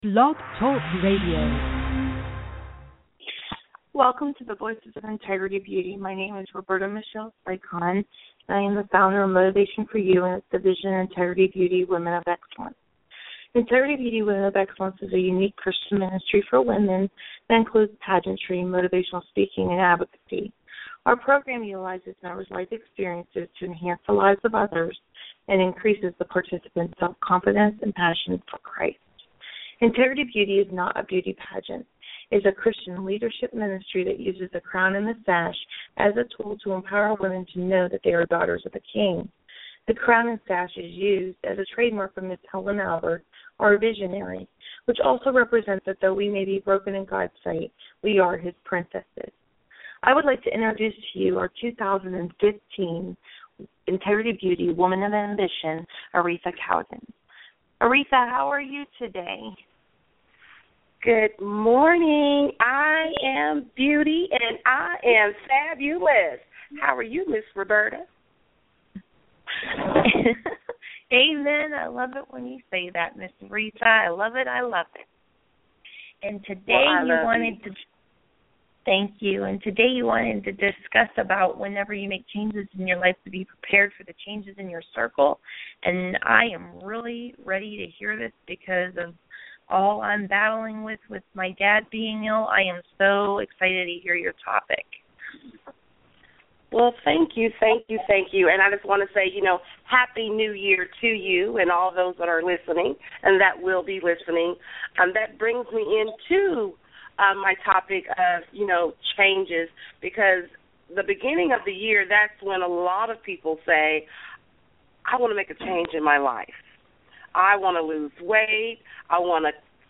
Blog Talk Radio. Welcome to the Voices of Integrity Beauty. My name is Roberta Michelle Sycon, and I am the founder of Motivation for You and its division Integrity Beauty Women of Excellence. Integrity Beauty Women of Excellence is a unique Christian ministry for women that includes pageantry, motivational speaking, and advocacy. Our program utilizes members' life experiences to enhance the lives of others and increases the participants' self-confidence and passion for Christ. Integrity Beauty is not a beauty pageant. It is a Christian leadership ministry that uses the crown and the sash as a tool to empower women to know that they are daughters of the King. The crown and sash is used as a trademark of Miss Helen Albert, our visionary, which also represents that though we may be broken in God's sight, we are His princesses. I would like to introduce to you our 2015 Integrity Beauty Woman of Ambition, Aretha Cowden. Aretha, how are you today? Good morning. I am Beauty, and I am fabulous. How are you, Miss Roberta? Amen. I love it when you say that, Miss Aretha. I love it. I love it. And today Thank you. And today you wanted to discuss about whenever you make changes in your life to be prepared for the changes in your circle. And I am really ready to hear this because of all I'm battling with my dad being ill. I am so excited to hear your topic. Well, thank you. And I just want to say, Happy New Year to you and all those that are listening and that will be listening. That brings me into my topic of, changes, because the beginning of the year, that's when a lot of people say, I want to make a change in my life. I want to lose weight. I want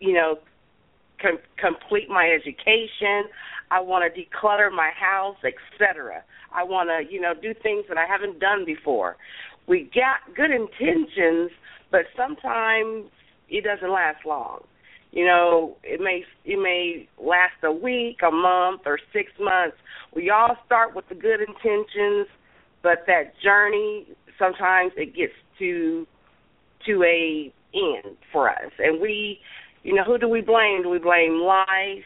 to, complete my education. I want to declutter my house, etc. I want to, do things that I haven't done before. We got good intentions, but sometimes it doesn't last long. It may last a week, a month, or 6 months. We all start with the good intentions, but that journey, sometimes it gets to a end for us. And we, who do we blame? Do we blame life?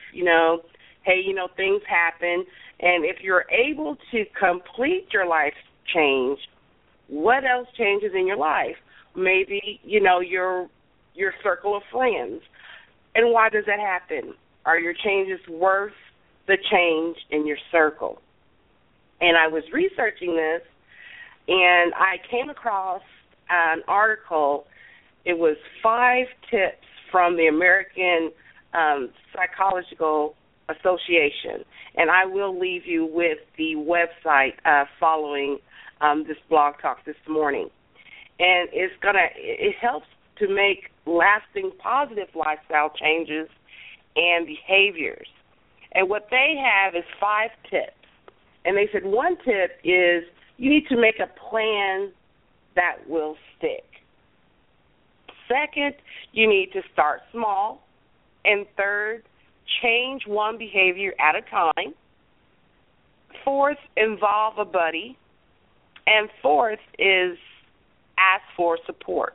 Things happen. And if you're able to complete your life change, what else changes in your life? Maybe, your circle of friends. And why does that happen? Are your changes worth the change in your circle? And I was researching this, and I came across an article. It was 5 tips from the American Psychological Association. And I will leave you with the website following this blog talk this morning. And it helps to make lasting positive lifestyle changes and behaviors. And what they have is 5 tips. And they said one tip is you need to make a plan that will stick. Second, you need to start small. And third, change one behavior at a time. Fourth, involve a buddy. And fourth is ask for support.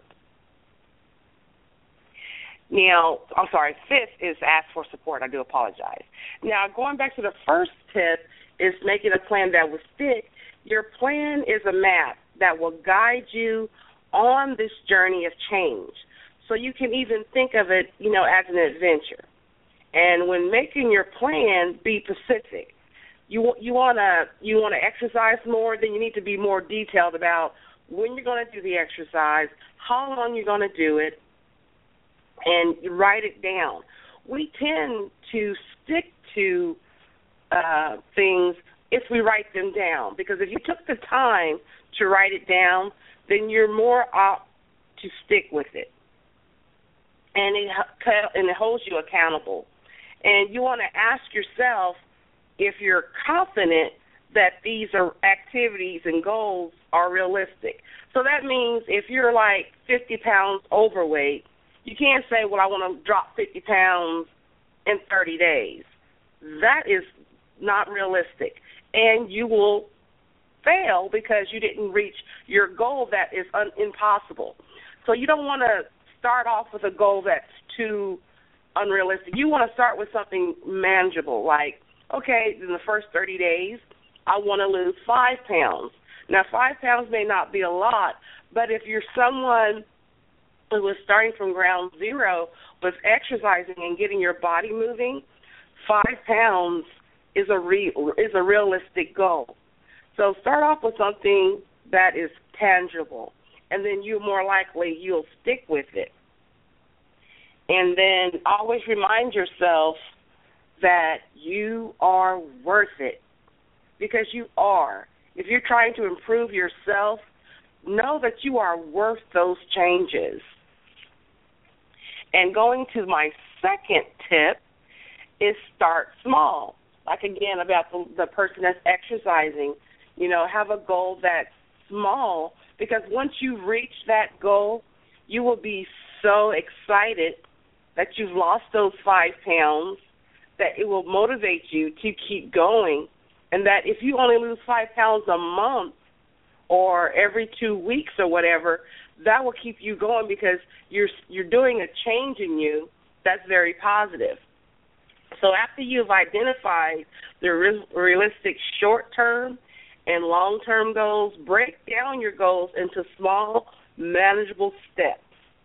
Fifth is ask for support. I do apologize. Now, going back to the first tip is making a plan that will stick. Your plan is a map that will guide you on this journey of change. So you can even think of it, as an adventure. And when making your plan, be specific. You want to exercise more, then you need to be more detailed about when you're going to do the exercise, how long you're going to do it, and you write it down. We tend to stick to things if we write them down, because if you took the time to write it down, then you're more apt to stick with it. And it holds you accountable. And you want to ask yourself if you're confident that these are activities and goals are realistic. So that means if you're like 50 pounds overweight, you can't say, well, I want to drop 50 pounds in 30 days. That is not realistic. And you will fail because you didn't reach your goal that is impossible. So you don't want to start off with a goal that's too unrealistic. You want to start with something manageable, like, okay, in the first 30 days, I want to lose 5 pounds. Now, 5 pounds may not be a lot, but if you're someone who is starting from ground zero with exercising and getting your body moving, 5 pounds is a realistic goal. So start off with something that is tangible, and then you'll stick with it. And then always remind yourself that you are worth it, because you are. If you're trying to improve yourself, know that you are worth those changes. And going to my second tip is start small. Like, again, about the person that's exercising, have a goal that's small, because once you reach that goal, you will be so excited that you've lost those 5 pounds that it will motivate you to keep going, and that if you only lose 5 pounds a month or every 2 weeks or whatever, that will keep you going, because you're doing a change in you that's very positive. So after you've identified the realistic short-term and long-term goals, break down your goals into small, manageable steps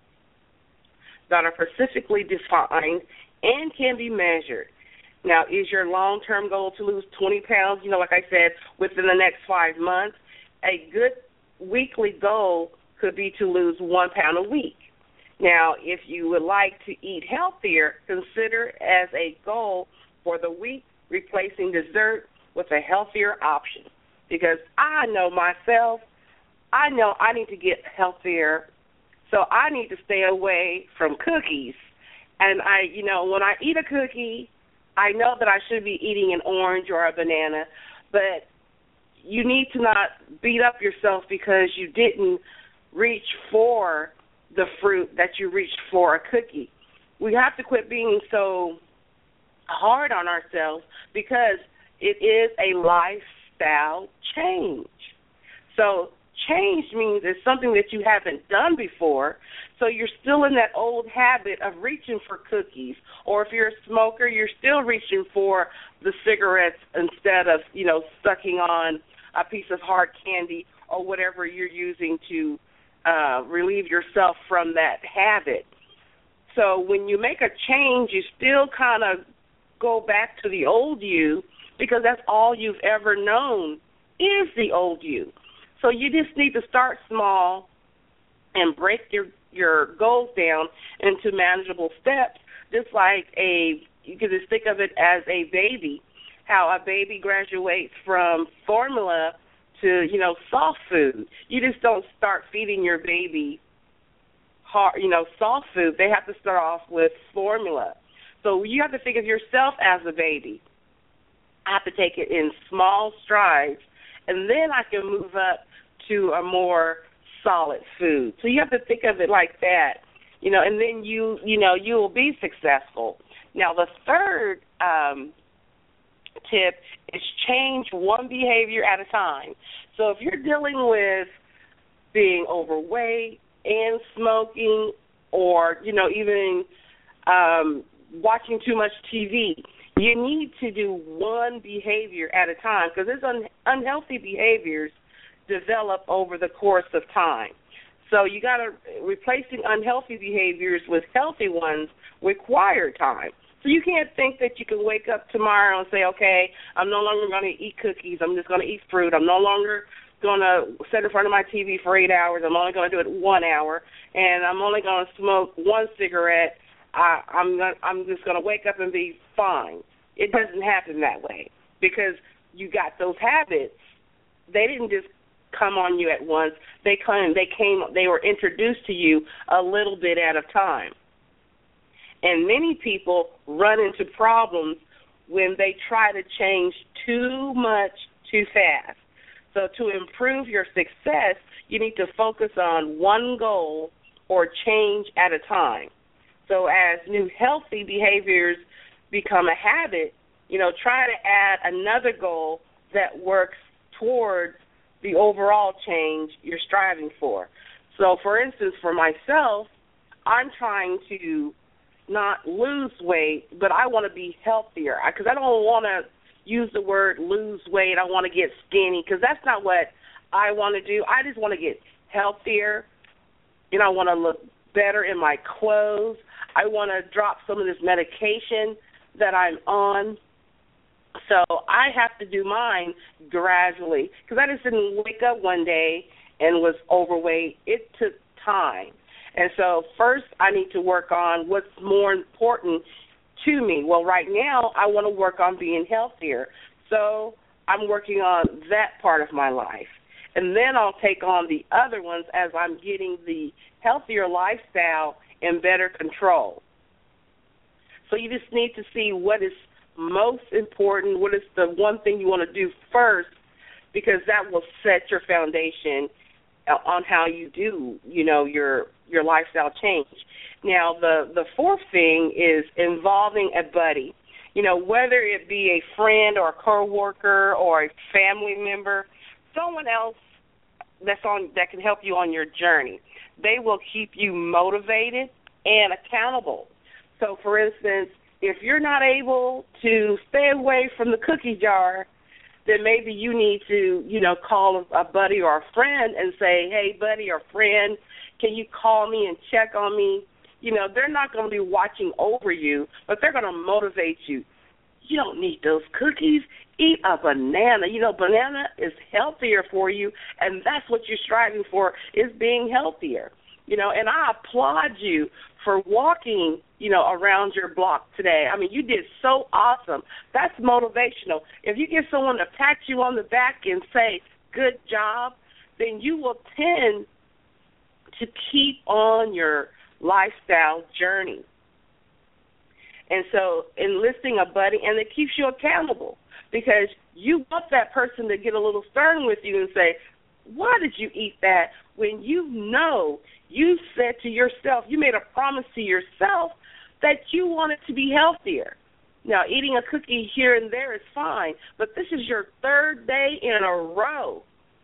that are specifically defined and can be measured. Now, is your long-term goal to lose 20 pounds, like I said, within the next 5 months? A good weekly goal could be to lose 1 pound a week. Now, if you would like to eat healthier, consider as a goal for the week replacing dessert with a healthier option. Because I know myself, I know I need to get healthier, so I need to stay away from cookies. And when I eat a cookie, I know that I should be eating an orange or a banana, but you need to not beat up yourself because you didn't reach for the fruit that you reached for a cookie. We have to quit being so hard on ourselves, because it is a lifestyle change. So change means it's something that you haven't done before, so you're still in that old habit of reaching for cookies. Or if you're a smoker, you're still reaching for the cigarettes instead of, sucking on a piece of hard candy or whatever you're using to relieve yourself from that habit. So when you make a change, you still kind of go back to the old you, because that's all you've ever known is the old you. So you just need to start small and break your goals down into manageable steps, just like you can just think of it as a baby, how a baby graduates from formula to, soft food. You just don't start feeding your baby hard, soft food. They have to start off with formula. So you have to think of yourself as a baby. I have to take it in small strides, and then I can move up to a more solid food. So you have to think of it like that, and then you will be successful. Now, the third tip is change one behavior at a time. So if you're dealing with being overweight and smoking, or, even watching too much TV, you need to do one behavior at a time, because these unhealthy behaviors develop over the course of time. So you got to, replacing unhealthy behaviors with healthy ones require time. So you can't think that you can wake up tomorrow and say, okay, I'm no longer going to eat cookies, I'm just going to eat fruit, I'm no longer going to sit in front of my TV for 8 hours, I'm only going to do it 1 hour, and I'm only going to smoke one cigarette, I'm just going to wake up and be fine. It doesn't happen that way, because you got those habits. They didn't just come on you at once. They were introduced to you a little bit at a time. And many people run into problems when they try to change too much too fast. So to improve your success, you need to focus on one goal or change at a time. So as new healthy behaviors become a habit, try to add another goal that works towards the overall change you're striving for. So, for instance, for myself, I'm trying to, not lose weight, but I want to be healthier. Because I don't want to use the word lose weight. I want to get skinny, because that's not what I want to do. I just want to get healthier. You know, I want to look better in my clothes. I want to drop some of this medication that I'm on. So I have to do mine gradually, because I just didn't wake up one day and was overweight. It took time. And so first I need to work on what's more important to me. Well, right now I want to work on being healthier. So I'm working on that part of my life. And then I'll take on the other ones as I'm getting the healthier lifestyle in better control. So you just need to see what is most important, what is the one thing you want to do first, because that will set your foundation on how you do, your lifestyle change. Now, the fourth thing is involving a buddy. Whether it be a friend or a coworker or a family member, someone else that can help you on your journey. They will keep you motivated and accountable. So, for instance, if you're not able to stay away from the cookie jar, then maybe you need to, call a buddy or a friend and say, hey, buddy or friend, can you call me and check on me? They're not going to be watching over you, but they're going to motivate you. You don't need those cookies. Eat a banana. Banana is healthier for you, and that's what you're striving for, is being healthier. And I applaud you for walking, around your block today. I mean, you did so awesome. That's motivational. If you get someone to pat you on the back and say, good job, then you will tend to keep on your lifestyle journey. And so enlisting a buddy, and it keeps you accountable, because you want that person to get a little stern with you and say, why did you eat that, when you said to yourself, you made a promise to yourself that you wanted to be healthier. Now, eating a cookie here and there is fine, but this is your third day in a row.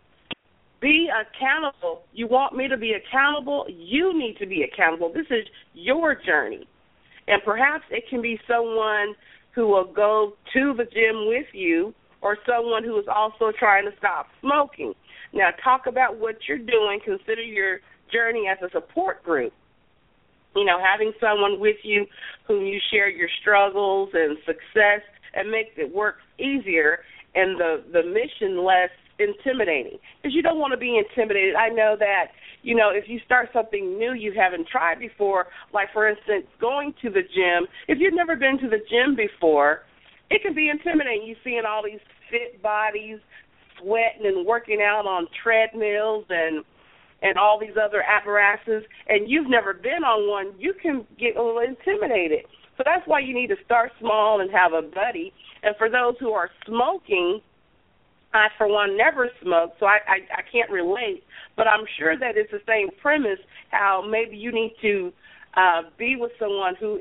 Be accountable. You want me to be accountable? You need to be accountable. This is your journey. And perhaps it can be someone who will go to the gym with you, or someone who is also trying to stop smoking. Now, talk about what you're doing. Consider your journey as a support group. Having someone with you whom you share your struggles and success, and makes it work easier and the mission less intimidating. Because you don't want to be intimidated. I know that, if you start something new you haven't tried before, like, for instance, going to the gym, if you've never been to the gym before, it can be intimidating. You seeing all these fit bodies sweating and working out on treadmills and all these other apparatuses, and you've never been on one, you can get a little intimidated. So that's why you need to start small and have a buddy. And for those who are smoking, I, for one, never smoked, so I can't relate, but I'm sure that it's the same premise, how maybe you need to be with someone who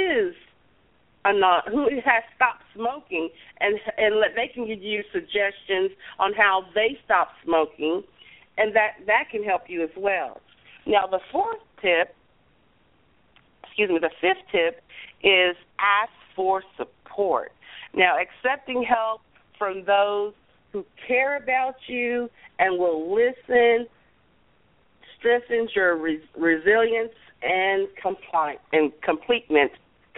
has stopped smoking, and they can give you suggestions on how they stop smoking, and that can help you as well. Now, the fifth tip is ask for support. Now, accepting help from those who care about you and will listen strengthens your resilience and commitment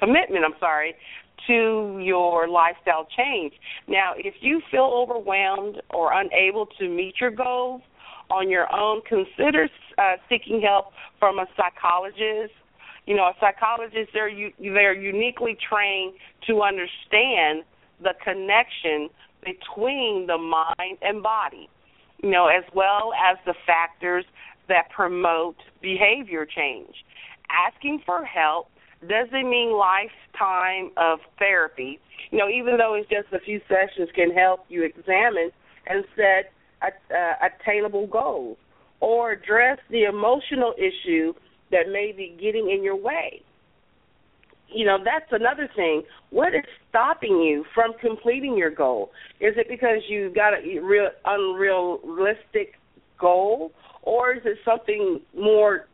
to your lifestyle change. Now, if you feel overwhelmed or unable to meet your goals on your own, consider seeking help from a psychologist. A psychologist, they're uniquely trained to understand the connection between the mind and body, as well as the factors that promote behavior change. Asking for help doesn't mean lifetime of therapy. Even though it's just a few sessions, can help you examine and set attainable goals, or address the emotional issue that may be getting in your way. That's another thing. What is stopping you from completing your goal? Is it because you've got a unrealistic goal, or is it something more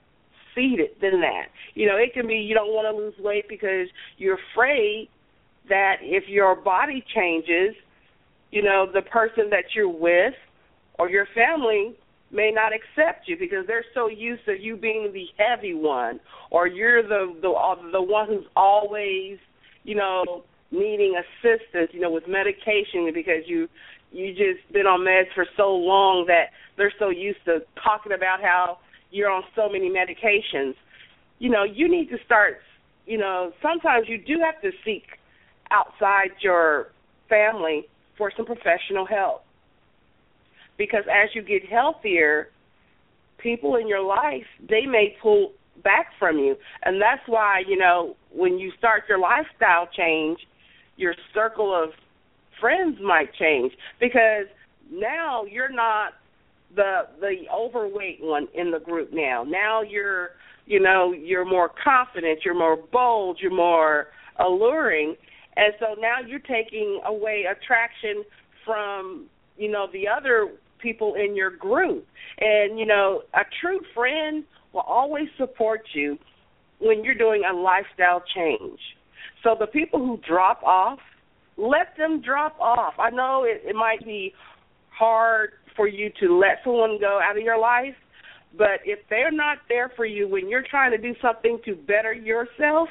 deep-seated than that. It can be you don't want to lose weight because you're afraid that if your body changes, the person that you're with or your family may not accept you because they're so used to you being the heavy one, or you're the one who's always, needing assistance, with medication because you just been on meds for so long that they're so used to talking about how you're on so many medications. You need to start, sometimes you do have to seek outside your family for some professional help. Because as you get healthier, people in your life, they may pull back from you. And that's why, when you start your lifestyle change, your circle of friends might change. Because now you're not the overweight one in the group now. Now you're more confident, you're more bold, you're more alluring. And so now you're taking away attraction from, the other people in your group. And, a true friend will always support you when you're doing a lifestyle change. So the people who drop off, let them drop off. I know it might be hard for you to let someone go out of your life, but if they're not there for you when you're trying to do something to better yourself,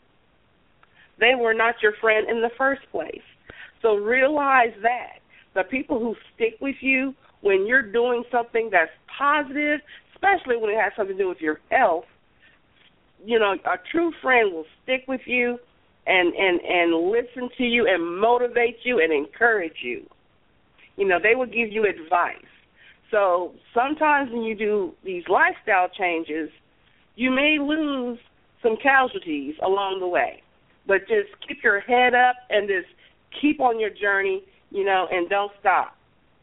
they were not your friend in the first place. So realize that. The people who stick with you when you're doing something that's positive, especially when it has something to do with your health, a true friend will stick with you and listen to you and motivate you and encourage you. They will give you advice. So sometimes when you do these lifestyle changes, you may lose some casualties along the way. But just keep your head up and just keep on your journey, and don't stop.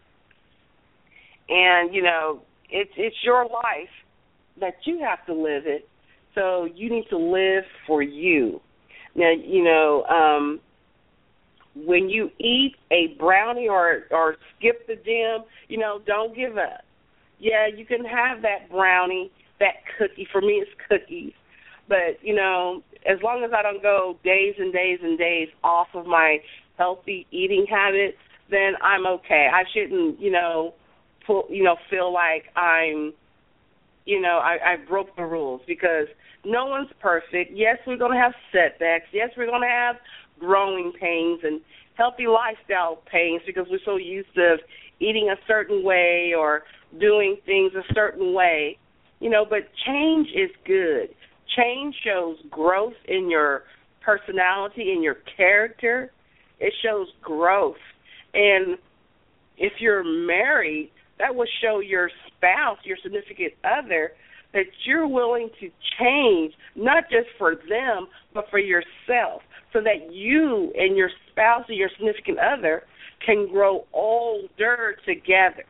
And, it's your life that you have to live it, so you need to live for you. Now, when you eat a brownie or skip the gym, don't give up. Yeah, you can have that brownie, that cookie. For me, it's cookies. But, as long as I don't go days and days and days off of my healthy eating habits, then I'm okay. I shouldn't, feel like I'm, I broke the rules, because no one's perfect. Yes, we're going to have setbacks. Yes, we're going to have growing pains and healthy lifestyle pains because we're so used to eating a certain way or doing things a certain way. But change is good. Change shows growth in your personality, in your character. It shows growth. And if you're married, that will show your spouse, your significant other, that you're willing to change, not just for them, but for yourself, so that you and your spouse or your significant other can grow older together.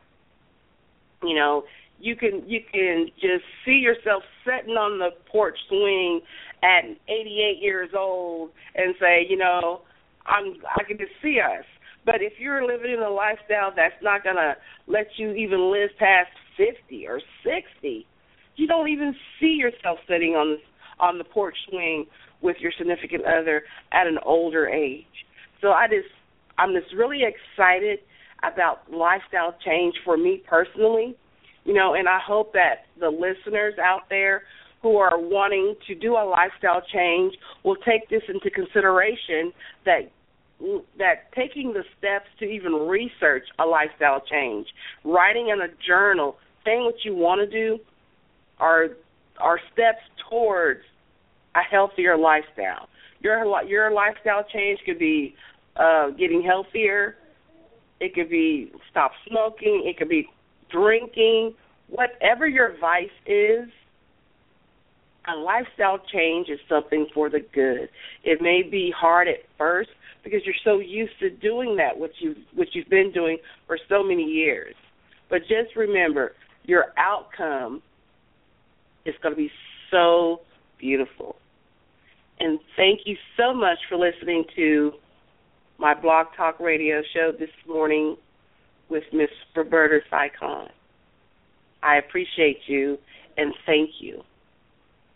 You can just see yourself sitting on the porch swing at 88 years old and say, I can just see us. But if you're living in a lifestyle that's not going to let you even live past 50 or 60, you don't even see yourself sitting on the porch swing with your significant other at an older age. So I'm just really excited about lifestyle change for me personally, and I hope that the listeners out there who are wanting to do a lifestyle change will take this into consideration, that taking the steps to even research a lifestyle change, writing in a journal, saying what you want to do are steps towards a healthier lifestyle. Your lifestyle change could be getting healthier. It could be stop smoking. It could be drinking. Whatever your vice is, a lifestyle change is something for the good. It may be hard at first because you're so used to doing that, what you've been doing for so many years. But just remember, your outcome is going to be so beautiful. And thank you so much for listening to my Blog Talk Radio show this morning with Miss Roberta Saikon. I appreciate you, and thank you.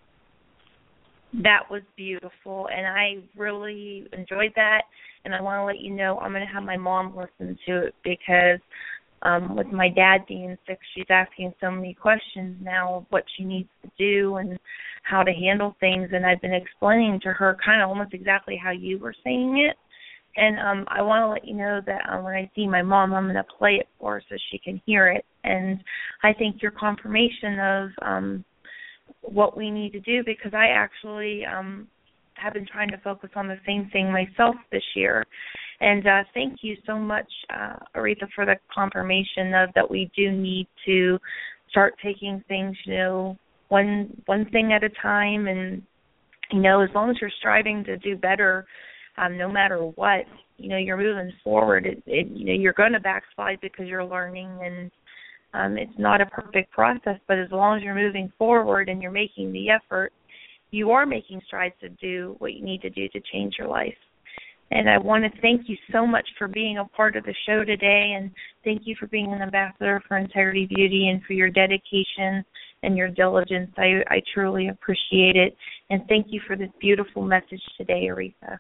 That was beautiful, and I really enjoyed that. And I want to let you know I'm going to have my mom listen to it because with my dad being sick, she's asking so many questions now of what she needs to do and how to handle things. And I've been explaining to her kind of almost exactly how you were saying it. And I want to let you know that when I see my mom, I'm going to play it for her so she can hear it. And I think your confirmation of what we need to do, because I actually have been trying to focus on the same thing myself this year. And thank you so much, Aretha, for the confirmation of that we do need to start taking things, one thing at a time. And, as long as you're striving to do better, no matter what, you're moving forward. You're going to backslide because you're learning, and it's not a perfect process, but as long as you're moving forward and you're making the effort, you are making strides to do what you need to do to change your life. And I want to thank you so much for being a part of the show today, and thank you for being an ambassador for Integrity Beauty and for your dedication and your diligence. I truly appreciate it, and thank you for this beautiful message today, Aretha.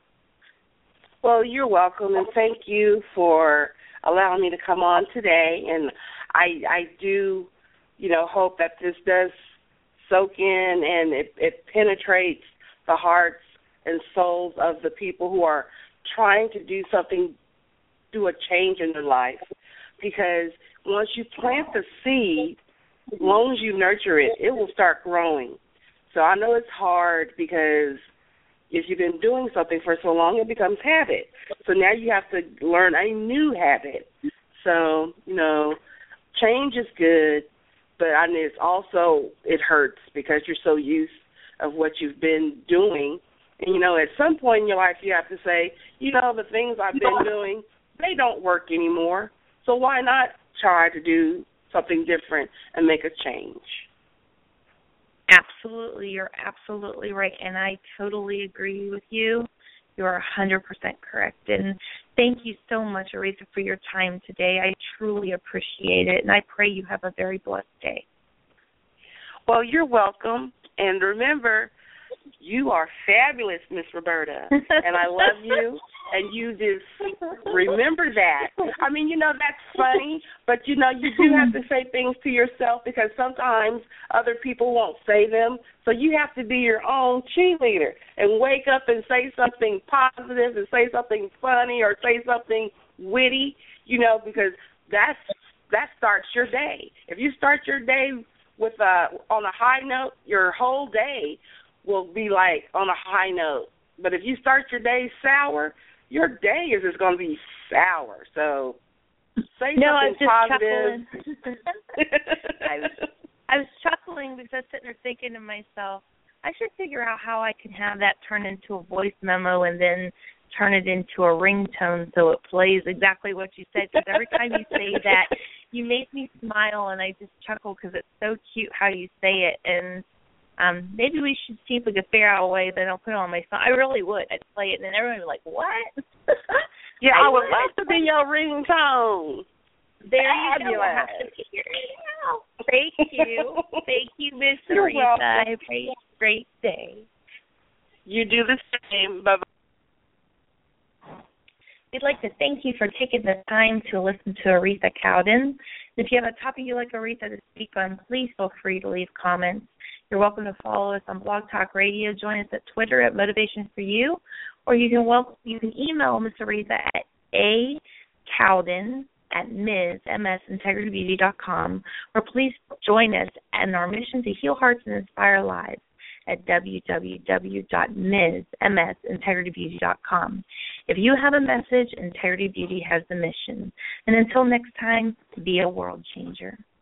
Well, you're welcome, and thank you for allowing me to come on today. And I do, hope that this does soak in and it penetrates the hearts and souls of the people who are trying to do something, do a change in their life. Because once you plant the seed, as long as you nurture it, it will start growing. So I know it's hard because if you've been doing something for so long, it becomes habit. So now you have to learn a new habit. So, change is good, but it's also, it hurts because you're so used of what you've been doing. And, at some point in your life, you have to say, the things I've been doing, they don't work anymore. So why not try to do something different and make a change? Absolutely. You're absolutely right, and I totally agree with you. You're 100% correct. And thank you so much, Aretha, for your time today. I truly appreciate it, and I pray you have a very blessed day. Well, you're welcome. And remember, you are fabulous, Miss Roberta, and I love you, and you just remember that. I mean, that's funny, but, you do have to say things to yourself because sometimes other people won't say them, so you have to be your own cheerleader and wake up and say something positive and say something funny or say something witty, because that starts your day. If you start your day with on a high note, your whole day will be like on a high note. But if you start your day sour, your day is just going to be sour. So say something positive. I was chuckling because I was sitting there thinking to myself, I should figure out how I can have that turn into a voice memo and then turn it into a ringtone so it plays exactly what you said. Because every time you say that, you make me smile, and I just chuckle because it's so cute how you say it. And maybe we should see if we could figure out a way that I'll put it on my phone. I really would. I'd play it, and then everyone would be like, what? Yeah, I would love to be your ringtone. There you go. We'll have to figure it out. Thank you. Thank you, Miss Aretha. I pray you have a great day. You do the same. Bye-bye. We'd like to thank you for taking the time to listen to Aretha Cowden. If you have a topic you'd like Aretha to speak on, please feel free to leave comments. You're welcome to follow us on Blog Talk Radio. Join us at Twitter at Motivation for You, or you can email Miss Aretha at acowden@MSIntegritybeauty.com, or please join us in our mission to heal hearts and inspire lives at www.MSIntegritybeauty.com. If you have a message, Integrity Beauty has the mission. And until next time, be a world changer.